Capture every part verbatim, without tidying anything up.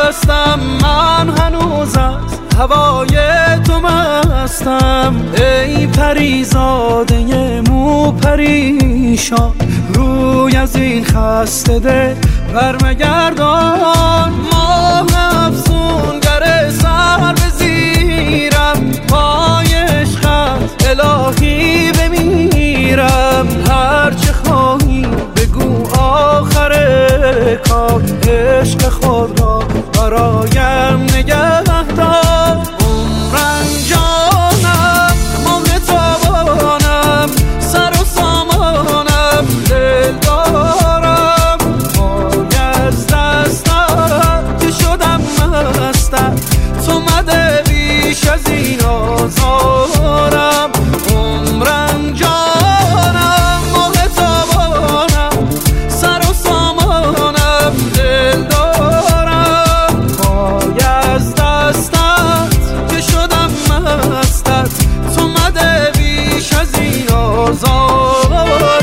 هستم، من هنوز از هوای تو مستم. ای پریزاده مو پریشان، روی از این خسته دل برمگردان. ماه افسونگر سر به زیرم، پای عشقت الهی بمیرم. هرچه خواهی بگو آخر کار، عشق خود را برایم نگه دار. عمرم جانم ماه تابانم، سر و سامانم دل دارم. پای از دستم که شدم مستم، تو مده بیش از این آزارم. عمرم جانم ماه تابانم، سر و سامانم دل دارم. پای از دستت که شدم مستت، تو مده بیش از این آزارم.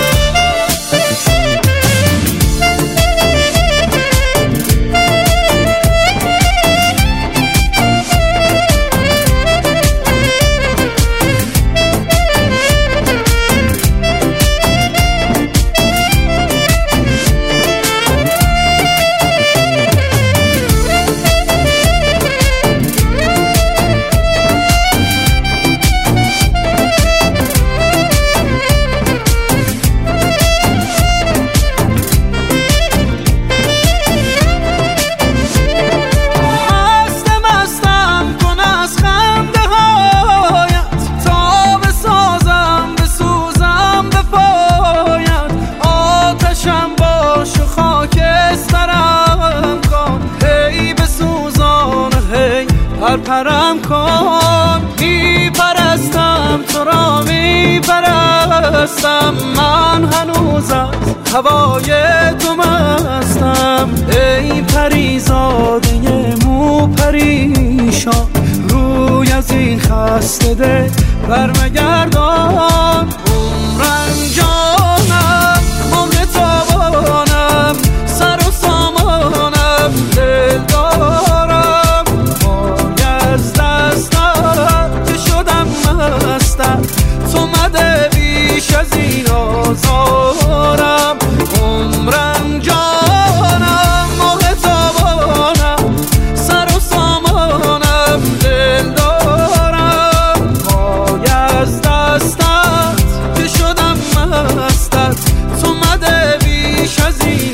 پرم کن، می پرستم تو را می پرستم. من هنوز از هوای تو مستم. ای پریزاده مو پریشان، روی از این خسته دل برمگردان. عمرم جانم ماه تابانم، سر و سامانم دل دارم. از دستم که شدم مستم، تو مده بیش از این آزارم. عمرم جانم ماه تابانم، سر و سامانم دل دارم. پای از دستت که شدم مستت، تو مده بیش از این